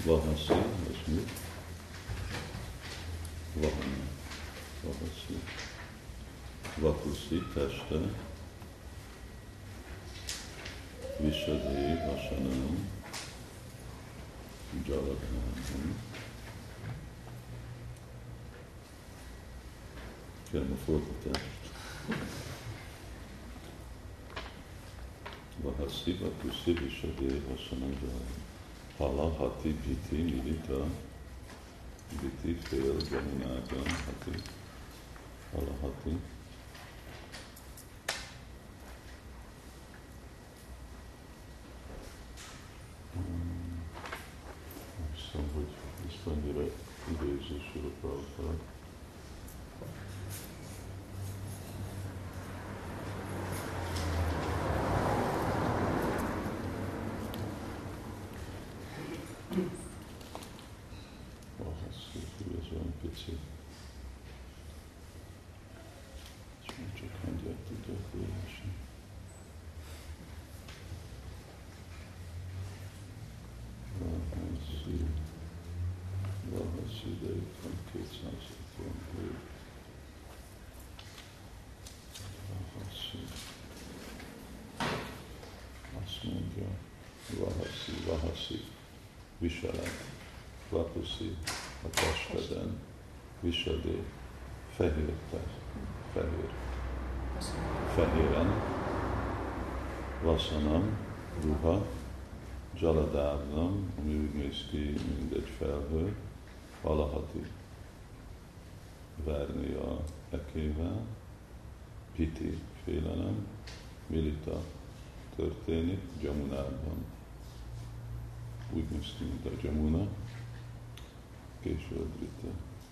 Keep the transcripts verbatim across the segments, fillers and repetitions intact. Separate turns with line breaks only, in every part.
Vahasi, az mi? Vahana, Vahasi. Vapusi, teste. Visadi, vasanam. Jaladhanam. Kérem a fordítást. Vahasi, vapusi, visadi, vasanam, jaladhanam. Hala, hati, biti, milita. Biti, fél, jamunában, hati. Hala, hati. Hiszem, hogy ez annyira idéző Srila. Ez olyan pici. Csak hangyát tudják olvasni. Vahasi, Vahasi, de itt van kétszázhetvenhét. Vahasi. Azt mondja, Vahasi, Vahasi, viselet. Vapusi, a testeden, visadi, fehér test, fehér, fehéren, vasanam, ruha, jaladávnam, ami úgy néz ki, mint egy felhő, valahati, verni a ekével, piti, félelem, milita, történik, jamunában, úgy néz ki, mint a jamuna, Későbrita.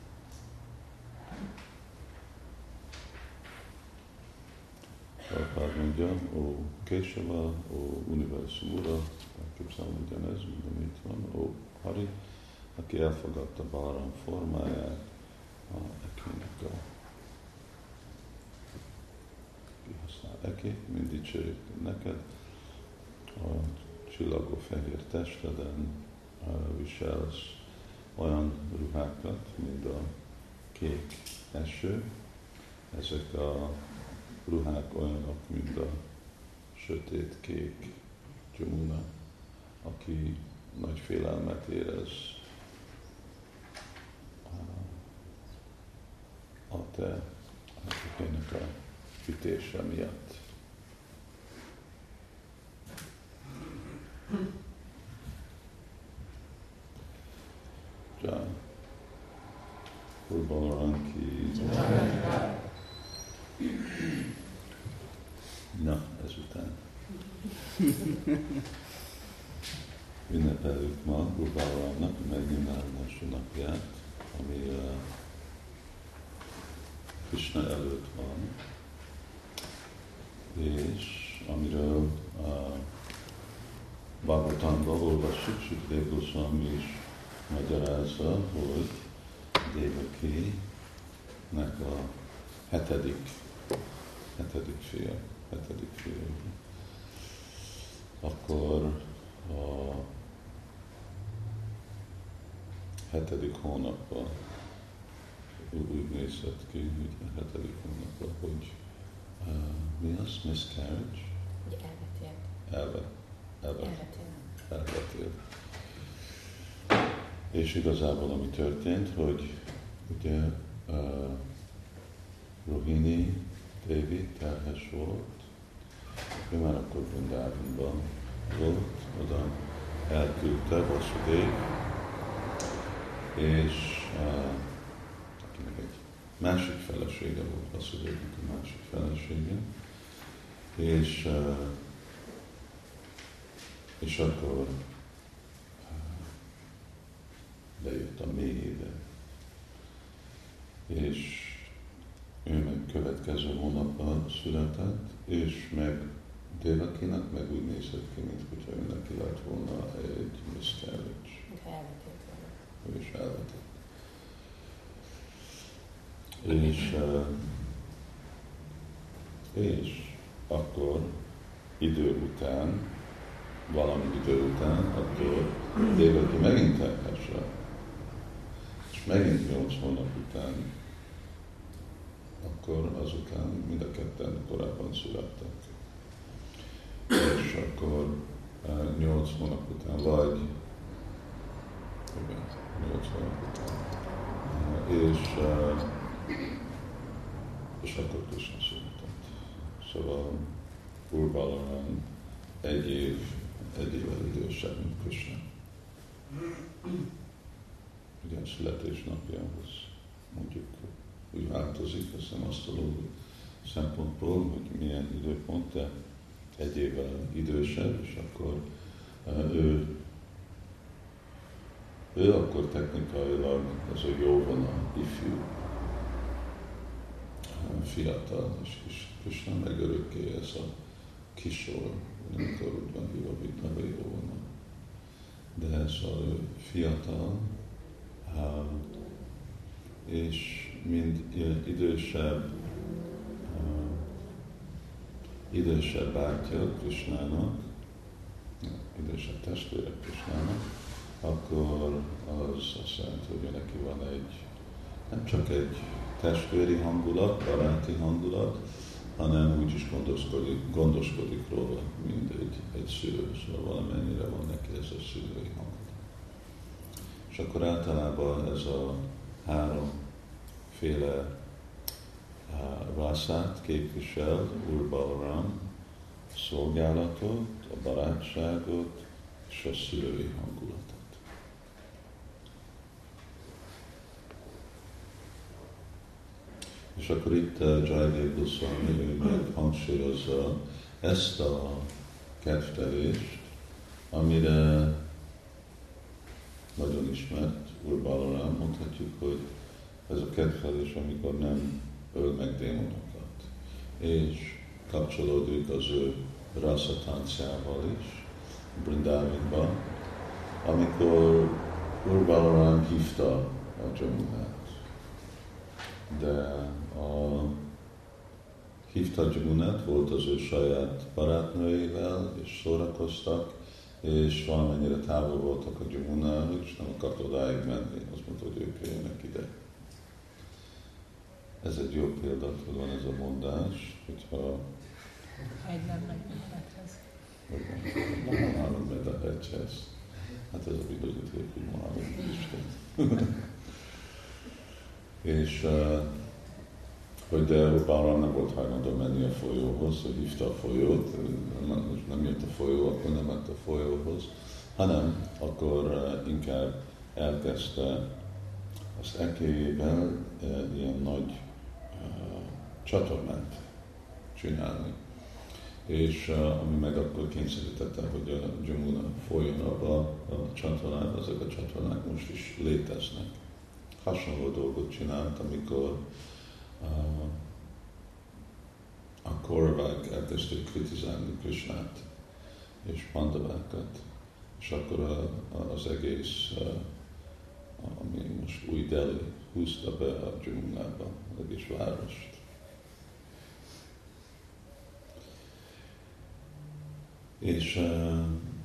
Prabhupád mondja, ó Késava, ó univerzum ura, elképzelem ugyanez, mint ami itt van, ó Hari, aki elfogadta Balaram formáját, a ekének a kihasznál ekét, mind dicsőjük neked, a csillagó fehér testeden viselsz olyan ruhákat, mint a kék eső. Ezek a ruhák olyanok, mint a sötét kék Jamuna, aki nagy félelmet érez a te ekének a ütése miatt. Jai. Úr Balaram ki. Na, ezután. Ünnepeljük ma Úr Balaramnak a megnyilvánulási napját, ami uh, Krishna előtt van, és amiről uh, Bhagavatamban olvassuk, Sukadeva Goswami is magyarázza, hogy Devaki-nek a hetedik, hetedik fia, hetedik fia. Akkor a hetedik hónapban úgy nézett ki, hogy a hetedik hónapban, hogy uh, mi az? Miscarriage?
Elvetél.
Elvet, elvet,
Elvetél.
elvetél. És igazából ami történt, hogy ugye uh, Rohini Devi terhes volt, ő már akkor Vrindávonban volt, oda elküldte Vasudev, és uh, akinek egy másik felesége volt, Vasudevnek a másik felesége, és, uh, és akkor bejött a mélyébe. És ő meg következő hónapban született, és meg Devakinak meg úgy nézett ki, mint hogyha ő neki lett volna egy miscarriage.
Elvetett volna.
Ő is elvetett. És, és akkor idő után, valami idő után, akkor Dévaki megint terhesse, és megint nyolc hónap után, akkor azután mind a ketten korábban születtek. És akkor nyolc hónap után, vagy igen, nyolc hónap után, és, és akkor Krishna született. Szóval Úr Balaram egy év, egy évvel idősebb, mint Krishna. Ugye a születésnapjához mondjuk úgy változik, aztán asztrológiai szempontból, hogy milyen időpont, de egy évvel idősebb, és akkor uh, ő, ő akkor technikailag ez a jóvona, ifjú, uh, fiatal, és Krishna meg örökké ez a kisor, amikor úgy van hívva, hogy neve jóvona. De ez a fiatal, uh, és mind idősebb, uh, idősebb bátyja Krishnának, idősebb testvére Krishnának, akkor az azt jelenti, hogy neki van egy, nem csak egy testvéri hangulat, baráti hangulat, hanem úgy is gondoskodik, gondoskodik róla, mint egy, egy szülő, szóval valamennyire van neki ez a szülői hangulat. És akkor általában ez a háromféle rászát képvisel Úr Balaram, a szolgálatot, a barátságot és a szülői hangulatot. És akkor itt uh, Jayadeva Goswami meg hangsúlyozza ezt a kedvtelést, amire nagyon ismert Úr Balaram, mondhatjuk, hogy ez a kedvtelés, amikor nem öl meg démonokat, és kapcsolódik az ő rasszatáncjával is, Brindavanban, amikor Úr Balaram hívta a Jamunát. De a hívta Jamunát, volt az ő saját barátnőjével, és szórakoztak, és valamennyire távol voltak a Jamuna, és nem akart odáig menni, azt mondta, hogy ők jöjjenek ide. Ez egy jó példa, hogy van ez a mondás, hogyha...
Egy nem megy Mohamedhez.
Mohamed megy a hegyhez. Hát ez a bizonyíték, hogy Mohamed Isten. És hogy de Balaram nem volt hajlandó menni a folyóhoz, hogy hívta a folyót, nem jött a folyó, akkor nem ment a folyóhoz, hanem akkor inkább elkezdte az ekéjében ilyen nagy uh, csatornát csinálni. És uh, ami meg akkor kényszerítette, hogy a Jamuna folyjon abba a csatornába, ezek a csatornák most is léteznek. Hasonló dolgot csinált, amikor uh, a Kauravák elkezdték kritizálni Krishnát és Pandavákat, és akkor a, a, az egész, uh, ami most Új Delhi húzta be a Jamunába, az egész várost. És uh,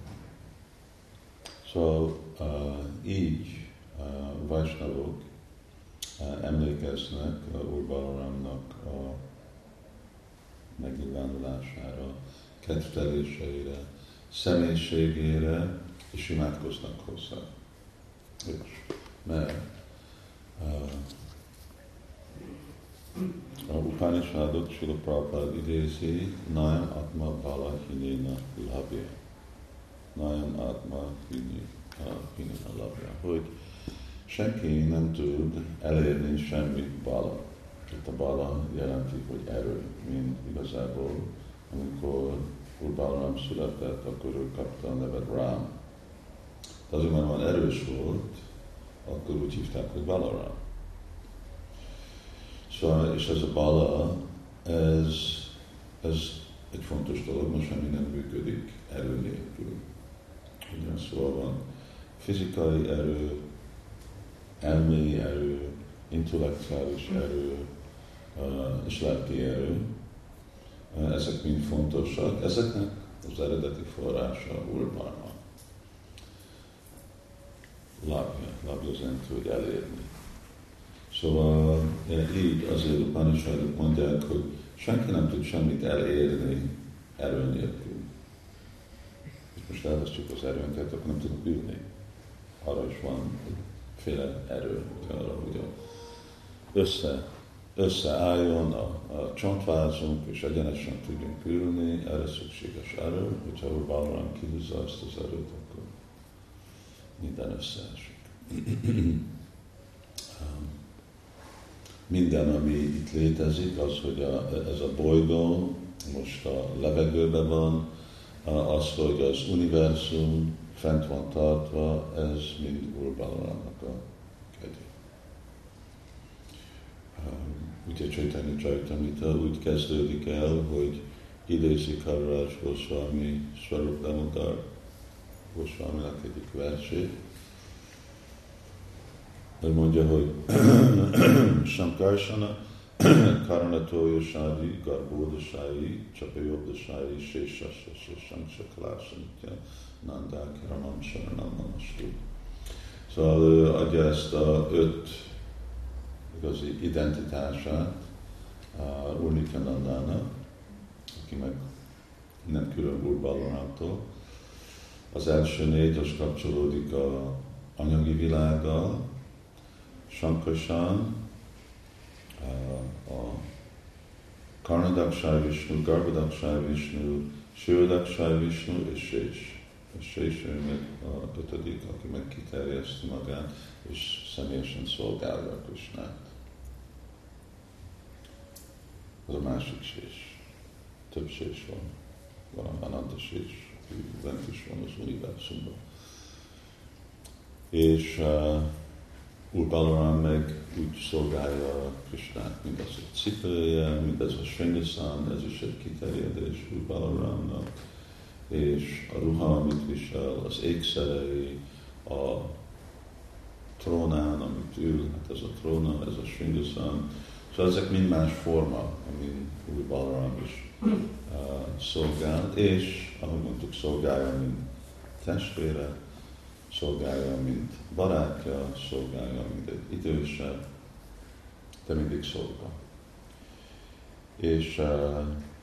szóval uh, így uh, Vaisnavok uh, emlékeznek uh, Úr Balaramnak a megnyilvánulására, kedvteléseire, személyiségére, és imádkoznak hozzá. És, mert uh, a Upanishadot Srila Prabhupada idézi, Nayam Atma Bala Hinena Labhya. Nayam Atma Hinena Labhya. Hogy senki nem tud elérni semmit bala. Itt a bala jelenti, hogy erő, mint igazából, amikor Úr Balaram született, akkor ő kapta a nevet Rám. De azért, mert van erős volt, akkor úgy hívták, hogy Balaram. Szóval, és ez a bala, ez, ez egy fontos dolog, most semmi nem működik erő nélkül. Ugyan szóval van fizikai erő, elmélyi erő, intellektuális erő és lelki erő. Ezek mind fontosak. Ezeknek az eredeti forrása Úr Balaram. labja, labja az jelenti, hogy elérni. Szóval így azért Upanishadok mondják, hogy senki nem tud semmit elérni erő nélkül. Most elvesztjük az erőnket, akkor nem tudunk ülni. Arra is van féle erő, arra, hogy össze, összeálljon a, a csontvázunk, és egyenesen tudjunk ülni, erre szükséges erő. Hogyha Úr Balaram kihúzza ezt az erőt, akkor minden összeesik. Minden, ami itt létezik, az, hogy a, ez a bolygó most a levegőben van, az, hogy az univerzum fent van tartva, ez mind Úr Balaramnak a kegye. Ugye Chaitanya Charitamrita úgy kezdődik el, hogy idézik Hariraj Goswami Swarup Damodar Goswaminak egyik versét, ő mondja, hogy Sankarsana Karanatoyosai Garbodasai Csapajobdasai Sésasya Sanksaklásanitya Nandákiramam Saranam Namastu. Szóval ő adja ezt a öt igazi identitását Úr Nityanandának, aki meg nem külön Úr Balaramtól. Az első négy az kapcsolódik a anyagi világgal, Sankarsan, a Karnadakshay Vishnu, Garbhadakshay Vishnu, Shivadakshay Vishnu és Sés. És Sés ő meg a ötödik, aki meg kiterjeszti magát, és személyesen szolgálja Krishnát. Az a másik Sés. Több Sés van. Van a Ananta Sés, aki bent is van az univerzumban. És uh, Úr Balaram meg úgy szolgálja Krishnát, mint az a cipője, mint ez a Sringasan, ez is egy kiterjedés Úr Balaramnak, és a ruha, amit visel, az ékszerei, a trónán, amit ül, hát ez a tróna, ez a Sringasan, szóval ezek mind más forma, amin Úr Balaram is uh, szolgál, és ahogy mondtuk, szolgálja, mint testvére, szolgálja, mint barátja, szolgálja, mint egy idősebb, de mindig szolgál. És uh,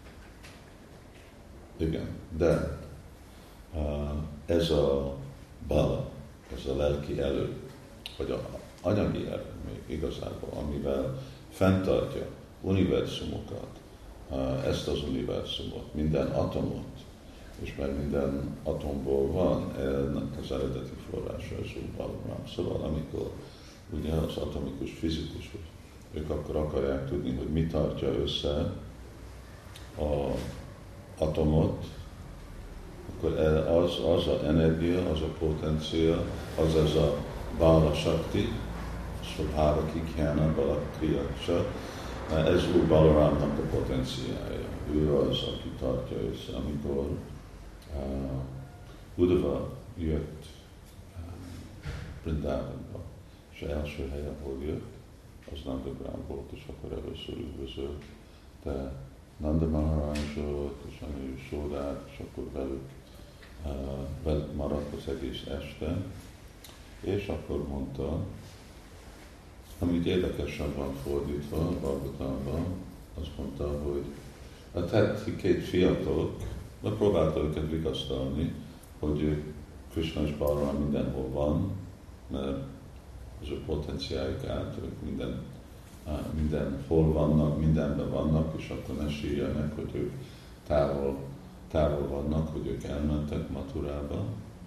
igen, de uh, ez a bala, ez a lelki erő, vagy a anyagi erő még igazából, amivel fenntartja univerzumokat, uh, ezt az univerzumot, minden atomot, és mert minden atomból van, ennek az eredeti forrása az Úr Balaram. Szóval amikor ugye az atomikus fizikusok, ők akkor akarják tudni, hogy mi tartja össze az atomot, akkor az, az az energia, az a potencia, az ez a Bala Shakti, Svabhava Kikyana Bala Kriyaksa, ez Úr Balaramnak a potenciája. Ő az, aki tartja össze, amikor Uh, Uddhava jött uh, Vrindavanba, és első helyen, hol jött, az Nandagram volt, és akkor először üdvözölt, de Nanda Maharajot és Anya Yasodát, és akkor velük, uh, velük maradt az egész este, és akkor mondta, amit érdekesen van fordítva a Bhagavatamban, azt mondta, hogy a tett két fiatalok, de próbálta őket vigasztalni, hogy Krishna és Balaram mindenhol van, mert az ő potenciáljuk át, ők minden, mindenhol vannak, mindenben vannak, és akkor ne sírjanak, hogy ők távol, távol vannak, hogy ők elmentek Maturába.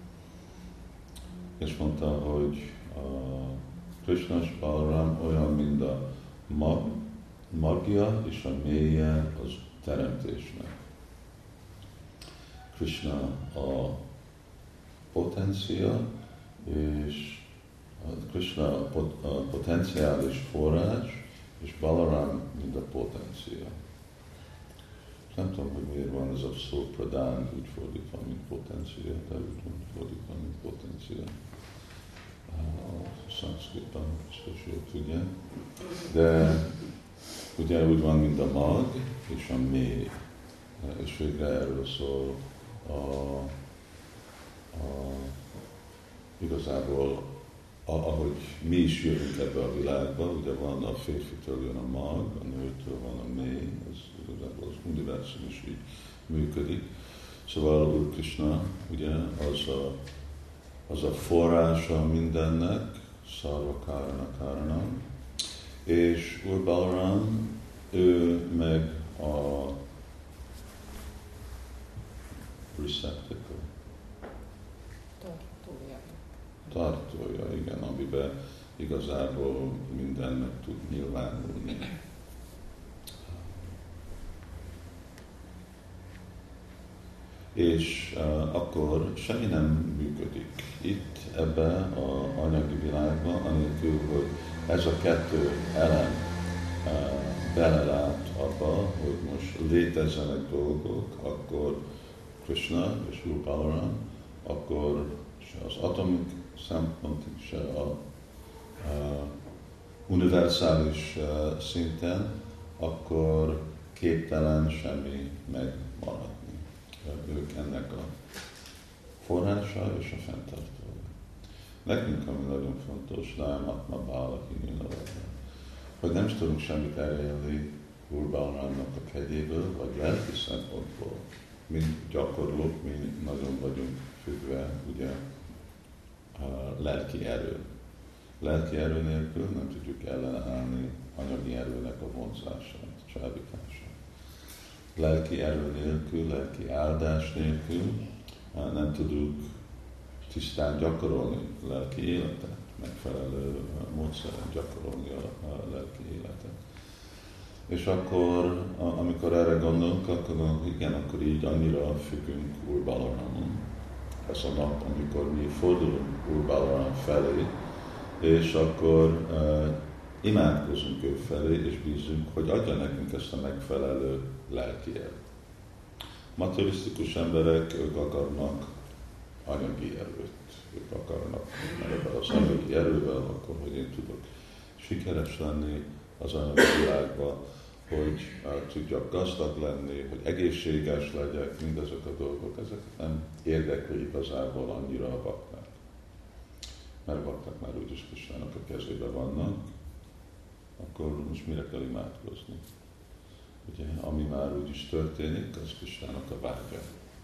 És mondta, hogy a Krishna és Balaram olyan, mint a mag, magja és a mélye az teremtésnek. Krishna a potencia, és Krishna a, pot, a potenciális forrás, és Balaram mint a potencia. Nem tudom, hogy miért van ez a szó pradán úgy fordítva, mint potencia, de úgy van fordítva, mint potencia. A szanszkritban biztos jól tudja. De ugye úgy van, mint a mag és a mély. És végre erről szól a, a, igazából ahogy mi is jövünk ebbe a világba, ugye van a férfitől jön a mag, a nőtől van a mély, ez igazából az univerzum is így működik. Szóval Úr Krishna, ugye, az a, az a forrása mindennek, Sarva Karana Karanam, és Úr Balaram, ő meg a receptacle.
Tartója.
Tartója, igen, amiben igazából minden meg tud nyilvánulni. És uh, akkor semmi nem működik itt, ebbe a anyagi világban, anélkül, hogy ez a kettő elem uh, belelát abba, hogy most létezzenek dolgok, akkor Krishna és Úr Balaram, akkor se az atomik szempontig, se a, a univerzális uh, szinten, akkor képtelen semmi megmaradni. Ők ennek a forrása és a fenntartója. Nekünk, ami nagyon fontos, nem Atma Bala hogy nem is tudunk semmit elérni Úr Balaramnak a kegyéből, vagy lelki szempontból. Mint gyakorlók, mi nagyon vagyunk függve, ugye, a lelki erő. Lelki erő nélkül nem tudjuk ellenállni anyagi erőnek a vonzását, csábítását. Lelki erő nélkül, lelki áldás nélkül nem tudjuk tisztán gyakorolni a lelki életet, megfelelő módszeren gyakorolni a lelki életet. És akkor, amikor erre gondolunk, akkor igen, akkor így annyira függünk Úr Balaramon. Ez a nap, amikor mi fordulunk Úr Balaram felé, és akkor uh, imádkozunk ő felé, és bízunk, hogy adja nekünk ezt a megfelelő lelki erőt. Materialisztikus emberek, ők akarnak anyagi erőt. Ők akarnak, mert ebben az anyagi erővel, akkor, hogy én tudok sikeres lenni az anyagi világban, hogy uh, tudjak gazdag lenni, hogy egészséges legyek, mindezek a dolgok, ezek nem érdekli igazából annyira a bakták. Mert a bakták már úgyis Krisnának a kezében vannak, akkor most mire kell imádkozni? Ugye, ami már úgyis történik, az Krisnának a vágya.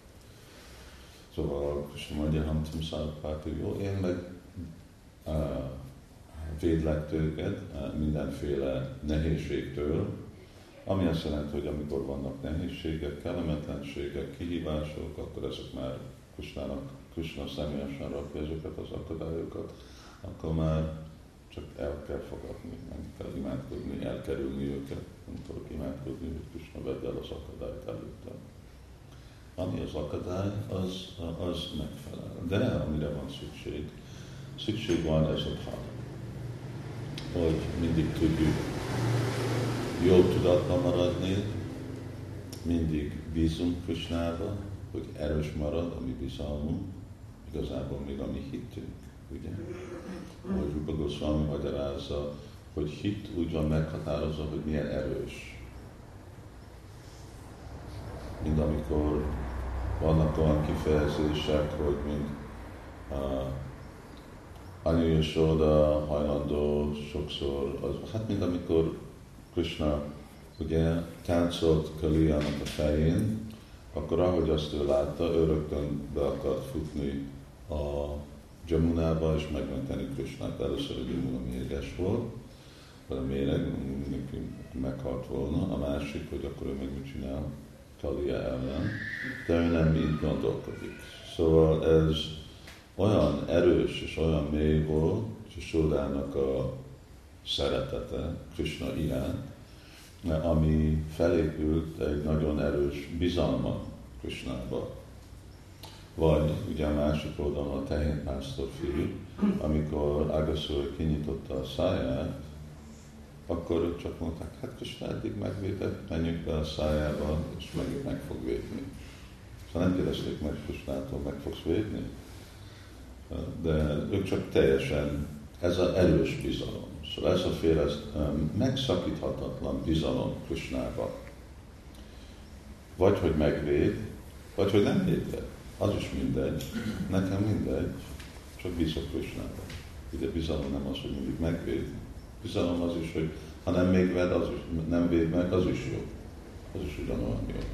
Szóval Krishna mondja, Hamtam Szárpáti, jó, én meg uh, védlek tőled uh, mindenféle nehézségtől, ami azt jelenti, hogy amikor vannak nehézségek, kellemetlenségek, kihívások, akkor ezek már Krishnának, Krishna személyesen rakja ezeket az akadályokat, akkor már csak el kell fogadni, nem kell imádkozni, elkerülni őket, nem tudok imádkozni, hogy Krishna vedd el az akadályt előttem. Ami az akadály, az, az megfelel. De amire van szükség, szükség van ez a hat, hogy mindig tudjuk jó tudatban maradni, mindig bízunk Krishnába, hogy erős marad a mi bizalmunk, igazából még a mi hittünk, ugye? Ahogy Rupa Goswami magyarázza, hogy hit úgy van meghatározva, hogy milyen erős. Mint amikor vannak olyan kifejezések, hogy mint uh, Anya Yashoda hajlandó sokszor, az, hát mint amikor Krishna ugye táncolt Kaliának a fején, akkor ahogy azt ő látta, ő rögtön be akart futni a Jamunába és megmenteni Krishnát. Először a Jamuna mérges volt, vagy a méreg meghalt volna. A másik, hogy akkor ő meg mit csinál Kalia ellen, de ő nem így gondolkodik. Szóval ez olyan erős és olyan mély volt, Yashodának a szeretete Krishna iránt, ami felépült egy nagyon erős bizalma Krishnába. Vagy ugye a másik oldalon a tehénpásztor fiú, amikor Agaszur kinyitotta a száját, akkor ők csak mondták, hát Krishna eddig megvédett, menjünk be a szájába, és megint meg fog védni. Szóval nem kérdezték meg Krishnától, meg fogsz védni? De ők csak teljesen, ez az erős bizalom. Szóval ez a fél, ez megszakíthatatlan bizalom Krishnába. Vagy hogy megvéd, vagy hogy nem véd le. Az is mindegy. Nekem mindegy, csak bízok Krishnába. Ugye bizalom nem az, hogy mindig megvéd. Bizalom az is, hogy ha nem még ved, az is, nem véd meg, az is jó. Az is ugyanolyan jó.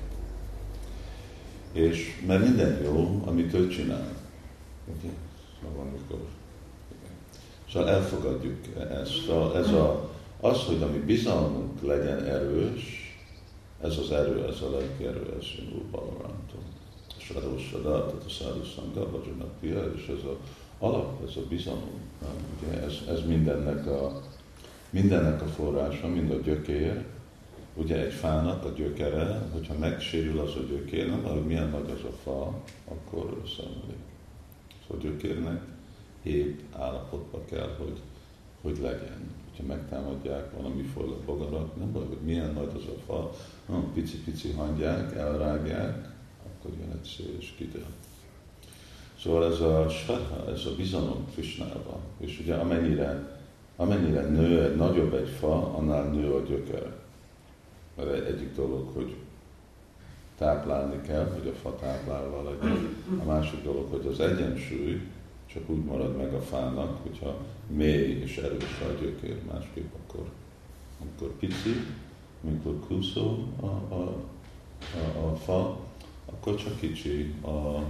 És mert minden jó, amit ő csinál. Ugye? Szóval amikor... Szóval elfogadjuk ezt. Ez a, az, hogy ami bizalmunk legyen erős, ez az erő, ez a lelki erő, ez jön Úr Balarámtól. Sadósada, tehát a Száduszanga, Vajanapia, és ez az alap, ez a bizalom. Ugye ez, ez mindennek, a, mindennek a forrása, mind a gyökér. Ugye egy fának a gyökere, hogyha megsérül az a gyökér, nem hogy milyen nagy az a fa, akkor összeomlik. Szóval a gyökérnek épp állapotba kell, hogy, hogy legyen. Ha megtámadják valamiféle bogarak, nem baj, hogy milyen nagy az a fa, no, pici-pici hangyák, elrágják, akkor jön egy szél és kidől. Szóval ez a sarha, ez a bizalom Krishnában, és ugye amennyire, amennyire nő egy nagyobb egy fa, annál nő a gyökere. Mert egyik dolog, hogy táplálni kell, hogy a fa táplálva legyen. A másik dolog, hogy az egyensúly csak úgy marad meg a fának, hogyha mély és erős a gyökér, másképp akkor, amikor pici, amikor kúszó a, a, a, a fa, akkor csak kicsi a, a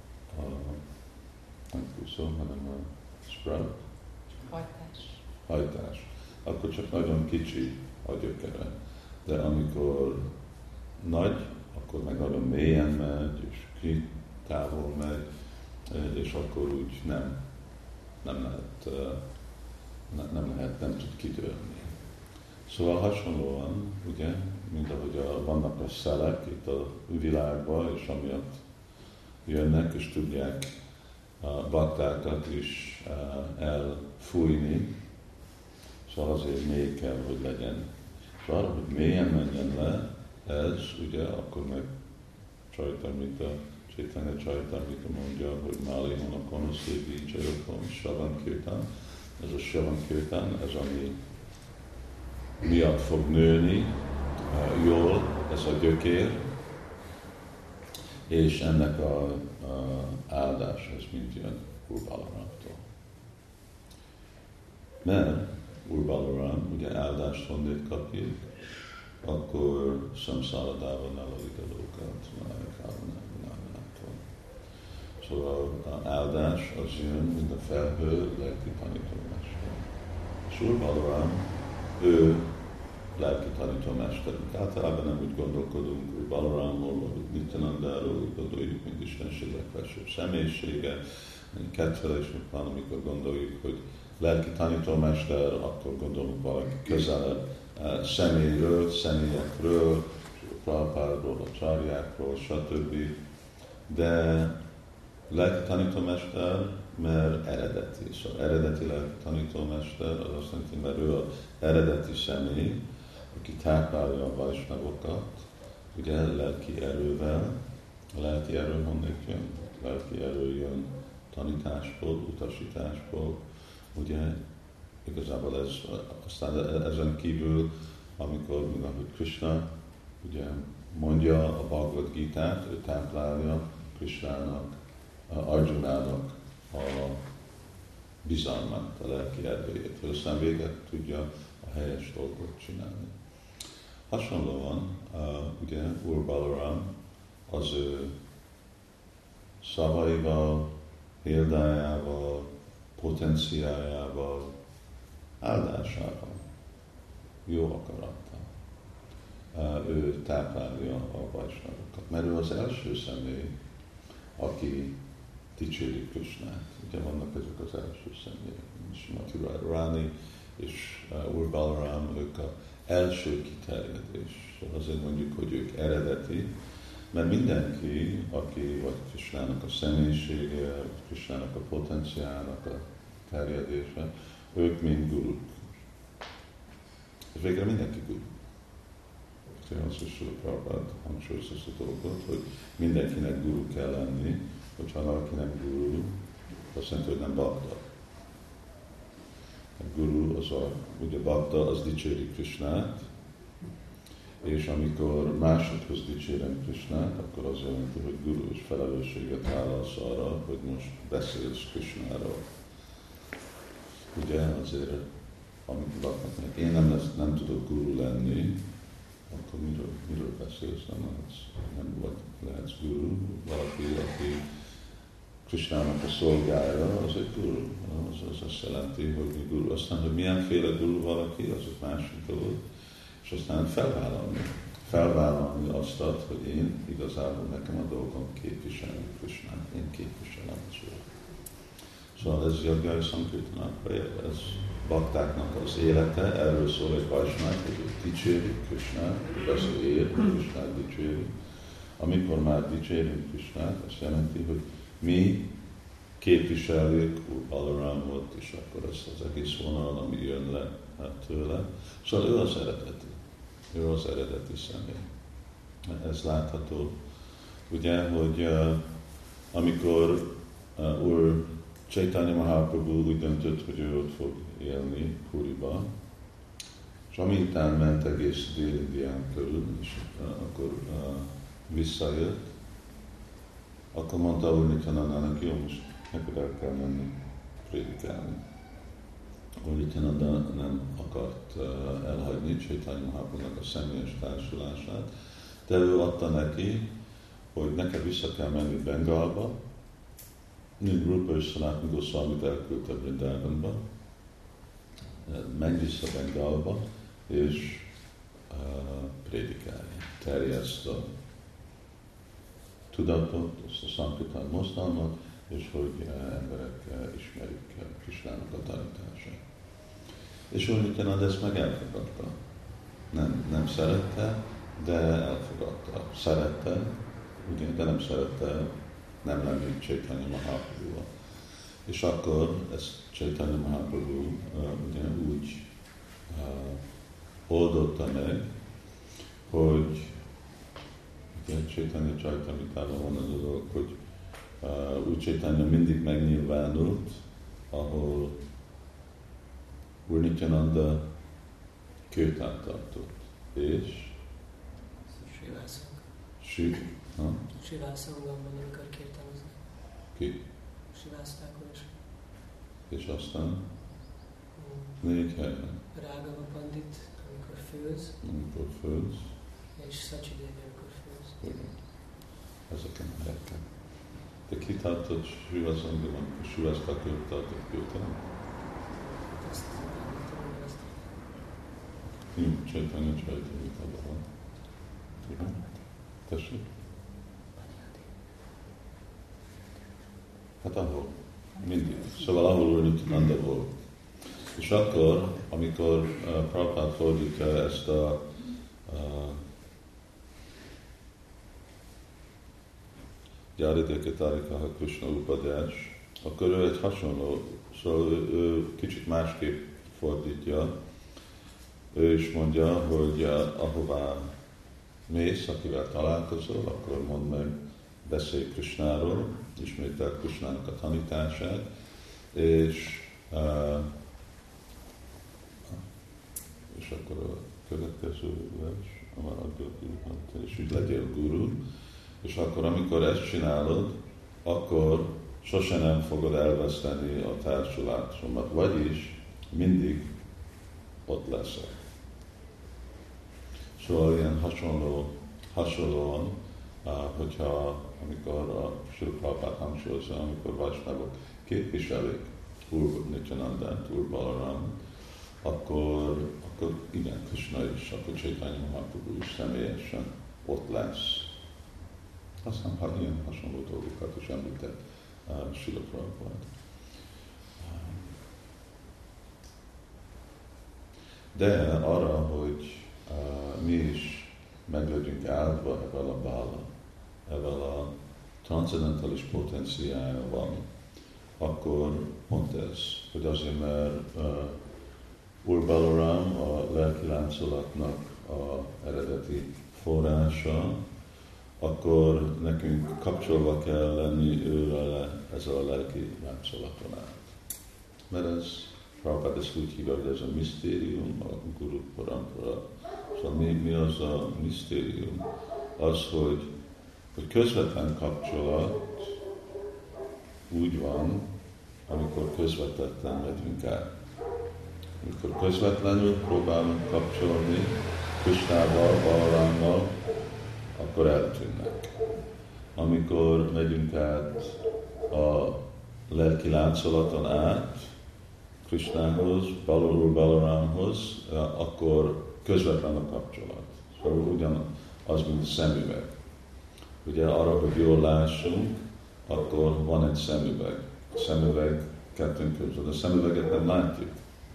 nem kúszó, hanem a sprout.
Hajtás.
Hajtás. Akkor csak nagyon kicsi a gyökere. De amikor nagy, akkor meg nagyon mélyen megy, és ki távol megy, és akkor úgy nem, nem lehet, nem, nem lehet, nem tud kidőlni. Szóval hasonlóan, ugye, mint ahogy a, vannak a szelek itt a világban, és amiatt jönnek, és tudják a baktákat is elfújni, szóval azért mély kell, hogy legyen. És arra, hogy mélyen menjen le, ez ugye, akkor meg Csaitamrita, Chaitanya Csaitamrita mondja, hogy Máli Honokon, Szévi Csajokon, Savan Kirtan. Ez a Savan Kirtan, ez ami miatt fog nőni jól, ez a gyökér, és ennek a, a áldás, ez mind jön Úr Balarámtól. Mert Úr Balarám ugye áldást honnét kapjuk, akkor Samszáradában elalidalókat Májkávanától. Szóval az áldás az jön, mint a felhő lelki tanítómester. És Úr Balarám, ő lelki tanítómesterünk. Általában nem úgy gondolkodunk, hogy Balarámról, vagy Nityanandáról, úgy gondoljuk, mint Istenség legfelsőbb személyisége, kedvelés, van, amikor gondoljuk, hogy lelki tanítómester, akkor gondolunk valaki közelebb személyről, személyekről, Prabhupádról, a csárjákról, stb. De lelki tanítómester, mert eredeti. Szóval eredeti lelki tanítómester, az azt jelenti, mert ő az eredeti személy, aki táplálja a vajsnavokat, ugye lelki erővel. A lelki erő honnét jön? A lelki erő jön tanításból, utasításból. Ugye igazából ez, aztán ezen kívül, amikor, ahogy Krishna ugye mondja a Bhagavad Gitát, ő táplálja Krishnának, Arjunának a bizalmát, a lelki erőjét, hogy aztán véget tudja a helyes dolgot csinálni. Hasonlóan, uh, ugye Úr Balarám az ő szavaival, példájával, potenciájával, áldásával, jó akarattal. Uh, ő táplálja a vajsnavokat, mert ő az első személy, aki dicséri Krishnát. Ugye vannak ezek az első személyek, Srimati Radharani és uh, Úr Balarám, ők az első kiterjedés. Azért mondjuk, hogy ők eredeti, mert mindenki, aki vagy Krishnának a személyisége, vagy Krishnának a potenciálnak a terjedése, ők mind guruk. És végre mindenki guru. Az is Prabhupád hangsúlyozza ezt a dolgot, hogy mindenkinek guru kell lenni, hogyha valaki nem guru, azt jelenti, hogy nem bakta. A guru, az a, ugye bakta, az dicséri Krishnát, és amikor másodhoz dicsérem Krishnát, akkor az jelenti, hogy guru és felelősséget válasz arra, hogy most beszélsz Krishnáról. ugye azért, amit laknak, én nem, lesz, nem tudok guru lenni, akkor miről, miről beszélsz, nem, lehetsz, nem vagy, lehetsz guru, valaki, aki Krisnának a szolgája, az egy guru, az, az azt jelenti, hogy mi guru. Aztán, hogy milyenféle guru valaki, az egy másik dolog, és aztán felvállalni. Felvállalni azt, hogy én igazából nekem a dolgom képviselni Krisnát, én képviselem az Urat. Szóval ez Jagjai Sankirtanakra ér, ez baktáknak az élete, erről szól egy Vajsnák, hogy ők dicsérik Krisnát, hogy az ér, Krisnát dicsérik. Amikor már dicsérünk Krisnát, azt jelenti, hogy mi képviseljük Balaramot, és akkor ezt az egész vonal, ami jön le hát tőle. Szóval ő az eredeti. Ő az eredeti személy. Ez látható. Ugye, hogy uh, amikor uh, Úr Chaitanya Mahaprabhu úgy döntött, hogy ő ott fog élni Puriba, és amiután ment egész Dél-Indián körül, és uh, akkor uh, visszajött, akkor mondta Úr Nityanandának, jó, most neked el kell menni prédikálni. Úr Nityananda nem akart uh, elhagyni Chaitanya Mahaprabhunak a személyes társulását, de ő adta neki, hogy neked vissza kell menni Bengalba, mint Rupa és Sanatana Goswamit elküldte Vrindavanba, menj vissza Bengalba, és uh, prédikálj, terjeszt a tudatot, ezt a Sankirtan mozdalmat, és hogy uh, emberek uh, ismerik uh, Krisnának a tanítását. És Úr Nityananda ezt meg elfogadta. Nem, nem szerette, de elfogadta. Szerette, ugye, de nem szerette nem lenni Chaitanya Mahaprabhu-val. És akkor ezt Chaitanya Mahaprabhu uh, ugye úgy uh, oldotta meg, hogy ugye Chaitanya Charitamritában van az a dolog, hogy uh, úgy Chaitanya mindig megnyilvánult, ahol Úr Nityananda kirtán tartott. És Sri
Sivászangamban, amikor kirtánozni.
Ki?
Sivásztákon is.
És aztán
Hmm.
négy helyen.
Rágava Pandit, amikor főz,
Amikor főz,
és Szacsidevi, amikor főz.
igen. Ezeken a helyeken. De ki tartott Sivászangamban, amikor Sivásztákon tartott kirtán?
Azt nem tudom, hogy azt
Nincs Chaitanya Charitamritában van. Igen? Tessék? Hát ahol. Mindig. Szóval ahol Úr Nityananda volt. És akkor, amikor uh, Prabhupád fordítja ezt a uh, Gyáridéketárikáha Krishna Upadás, akkor ő egy hasonló, szóval ő, ő kicsit másképp fordítja. Ő is mondja, hogy uh, ahová mész, akivel találkozol, akkor mondd meg, beszélj Krishnáról, ismételd Krishnának a tanítását, és, uh, és akkor a következő vers, és úgy legyél guru, és akkor, amikor ezt csinálod, akkor sose nem fogod elveszteni a társulásomat, vagyis mindig ott leszek. Szóval ilyen hasonló, hasonlóan, hogyha amikor a Srila Prabhupád hangsúlyozza, amikor Vajsnavok képviselik Úr Nityanandát, Úr Balaramot, akkor, akkor igen, Krishna is, akkor Chaitanya Mahaprabhu is személyesen ott lesz. Aztán ha ilyen hasonló dolgokat is említett uh, Srila Prabhupád. De arra, hogy uh, mi is meg legyünk áldva ebben a bála, ebben a transzendentális potenciálban, akkor pont ez, hogy azért, mert uh, Úr Balaram a lelki láncolatnak a eredeti forrása, akkor nekünk kapcsolva kell lenni ővel ezzel a lelki láncolaton át. Mert ez, Prabhupád ezt úgy hívja, hogy ez a misztérium, a Guru Parampara. Szóval mi, mi az a misztérium? Az, hogy, hogy közvetlen kapcsolat úgy van, amikor közvetetten megyünk át. Amikor közvetlenül próbálunk kapcsolni Krishnával, Balarámmal, akkor eltűnnek. Amikor megyünk át a lelki látszolaton át Krishnához, Balul Balarámhoz, akkor közvetlen a kapcsolat. Szóval ugyanaz, mint a szemüveg. Ugye arra, hogy jól lássunk, akkor van egy szemüveg. A szemüveg kettőnk között. A szemüveget nem látjuk.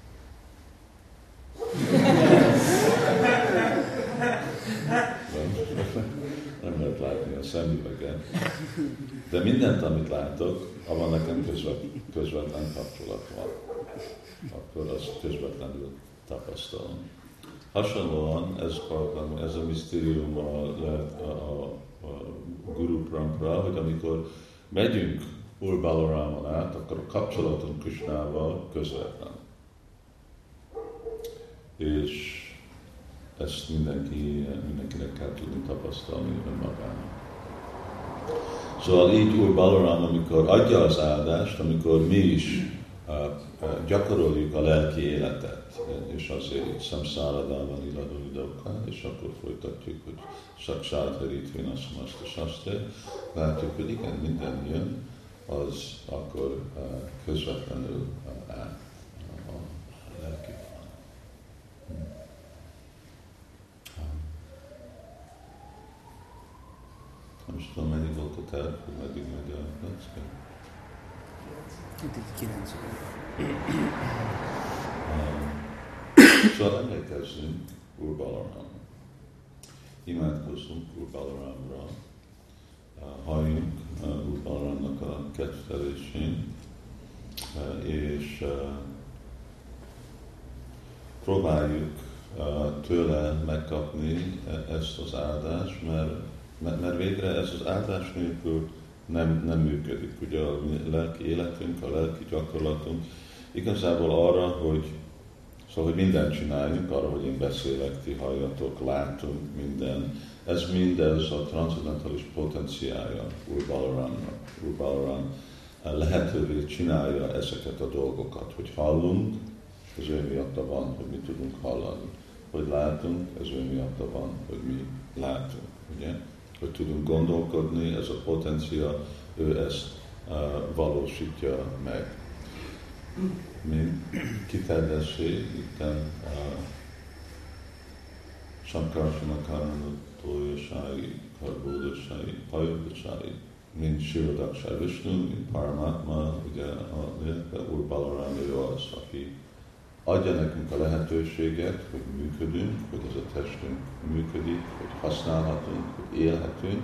Nem lehet látni a szemüveget. De mindent, amit látok, abban nekem közvetlen, közvetlen kapcsolat van. Akkor azt közvetlenül tapasztalom. Hasonlóan ez, ez a misztérium a, a, a Guru Parampara, hogy amikor megyünk Úr Balarámon át, akkor a kapcsolatunk Krishnával közvetlen. És ezt mindenki, mindenkinek kell tudni tapasztalni önmagának. Szóval így Úr Balarám, amikor adja az áldást, amikor mi is uh, uh, gyakoroljuk a lelki életet, és azért samszáradában iladóidókkal, és akkor folytatjuk, hogy saksádharít vinaszamaszta sastre, látjuk, hogy igen, minden jön, az akkor uh, közvetlenül uh, át a lelki. Most tudom, mennyi volt a terv, hogy meddig megy a lecke?
Eddig kilenc óra.
Szóval emlékezzünk Úr Balarámra. Imádkozzunk Úr Balarámra. Halljunk Úr Balarámnak a kedvelésén, és próbáljuk tőle megkapni ezt az áldást, mert Mert végre ez az áldás nélkül nem, nem működik. Ugye a lelki életünk, a lelki gyakorlatunk igazából arra, hogy, szóval, hogy mindent csináljunk, arra, hogy én beszélek, ti halljatok, látunk minden. Ez mindez a transzendentális potenciálja Úr Balarámnak. Úr Balarám lehetővé csinálja ezeket a dolgokat, hogy hallunk, ez ő miatta van, hogy mi tudunk hallani. Hogy látunk, ez ő miatta van, hogy mi látunk. Ugye? Hogy tudunk gondolkodni, ez a potencia, ő ezt uh, valósítja meg. Mint kiterjeszté, itten Sankarsana Tójasai, Karbódasai, Pajodasai, mint Sirodaksai Vishnu, mint Paramatma, ugye a Úr Balarám ő az, aki adja nekünk a lehetőséget, hogy működünk, hogy ez a testünk működik, hogy használhatunk, hogy élhetünk.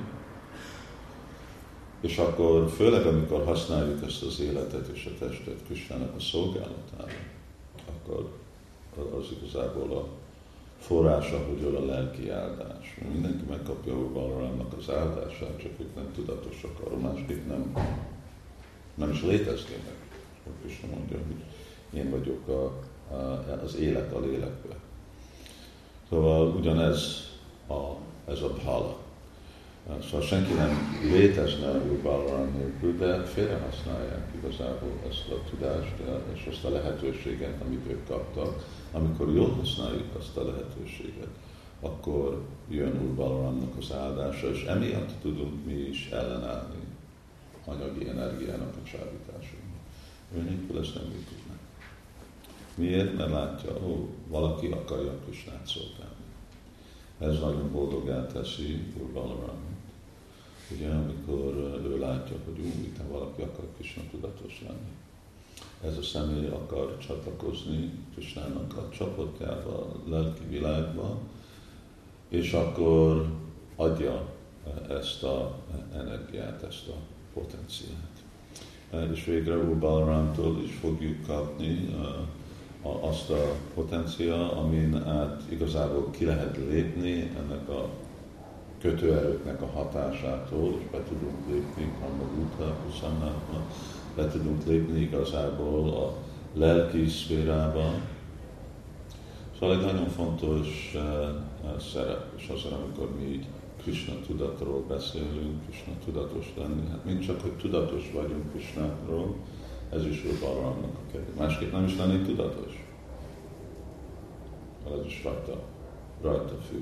És akkor főleg, amikor használjuk ezt az életet és a testet Krisnának a szolgálatára, akkor az igazából a forrása, hogy jön a lelki áldás. Mindenki megkapja Úr Balarámnak az áldását, csak ők nem tudatosak arról, másképp nem, nem is léteznének. Krisna mondja, hogy én vagyok a az élet a lélekbe. Szóval ugyanez a, ez a bhala. Szóval senki nem létezne Úr Balarám nélkül, de félrehasználják igazából ezt a tudást és azt a lehetőséget, amit ők kaptak. Amikor jól használjuk azt a lehetőséget, akkor jön Úr Balarámnak az áldása, és emiatt tudunk mi is ellenállni anyagi energiának a csábításunknak. Ő nélkül ezt nem tudjuk. Miért? Mert látja, ó, valaki akarja Krisnát szolgálni. Ez nagyon boldogá teszi Úr Balarámot. Ugye, amikor ő látja, hogy ú, itt valaki akar Krisna tudatos lenni. Ez a személy akar csatlakozni Krisnának a csoportjába, a lelki világba, és akkor adja ezt az energiát, ezt a potenciát. És végre Úr Balarámtól is fogjuk kapni azt a potencia, amin át igazából ki lehet lépni ennek a kötőerőknek a hatásától, és be tudunk lépni Brahma-gúta, Huszamnába, be tudunk lépni igazából a lelki szférába. Szóval egy nagyon fontos uh, szerep, és azért, amikor mi így Krishna tudatról beszélünk, Krishna tudatos lenni, hát mind csak, hogy tudatos vagyunk Krisnáról, ez is Úr Balarámnak a kedve. Másképp nem is lennék tudatos. az is rajta, rajta függ.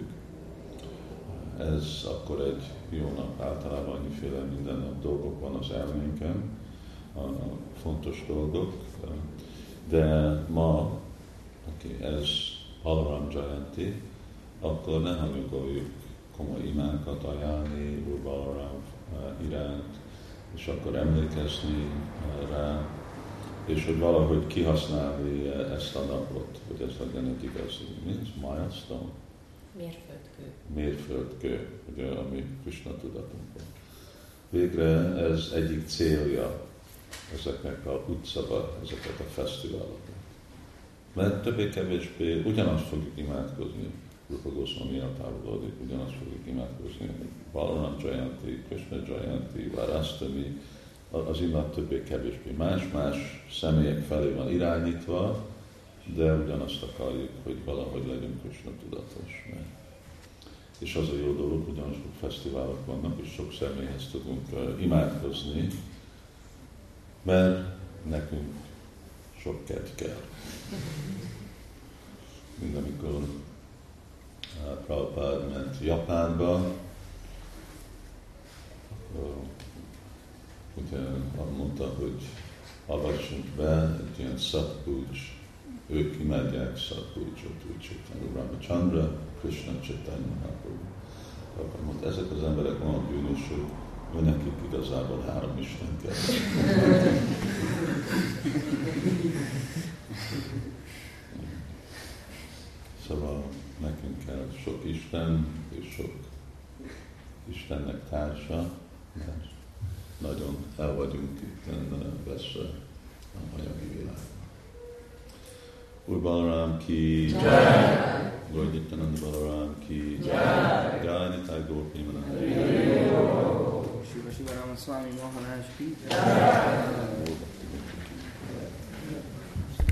Ez akkor egy jó nap, általában annyiféle minden nap dolgok van az elménken, a fontos dolgok, de ma, okay, ez Balaram Jayanti, akkor ne hanyagoljuk komoly imákat ajánlni Úr Balaram iránt, és akkor emlékezni rá, és hogy valahogy kihasználni ezt a napot, hogy ez legyen egy igazi, mint milestone.
Mérföldkő.
Mérföldkő, ugye, ami Krishna tudatunkban. Végre ez egyik célja ezeknek a utcaba, ezeket a fesztiváloknak. Mert többé-kevésbé ugyanazt fogjuk imádkozni, Rupa Goswami eltávolodik, ugyanazt fogjuk imádkozni, Balaram Jayanti, Krishna Jayanti, Varastami, az imád többé-kevésbé más-más személyek felé van irányítva, de ugyanazt akarjuk, hogy valahogy legyünk Krishna tudatos. És az a jó dolog, ugyanazok fesztiválok vannak, és sok személyhez tudunk uh, imádkozni, mert nekünk sok kedv kell. Mind amikor uh, Prabhupád ment Japánba, akkor ugye mondta, hogy avassunk be egy ilyen szatbúcs, ők imádják szatbúcsot, úgy Chaitanya Ramachandra, Krishna Chaitanya Mahaprabhu. Akkor mondta, ezek az emberek olyan bűnösök, hogy nekik igazából három Isten kell. Szóval nekünk kell sok Isten, és sok Istennek társa, mert nagyon el vagyunk itt veszve a anyagi világban. Úr Balaram ki Jai, Lord Nityananda Balaram ki Jai, Jai Nitai Gaur Premanande,
Shiva Shiva Rama Swami Maharaj ki Jai.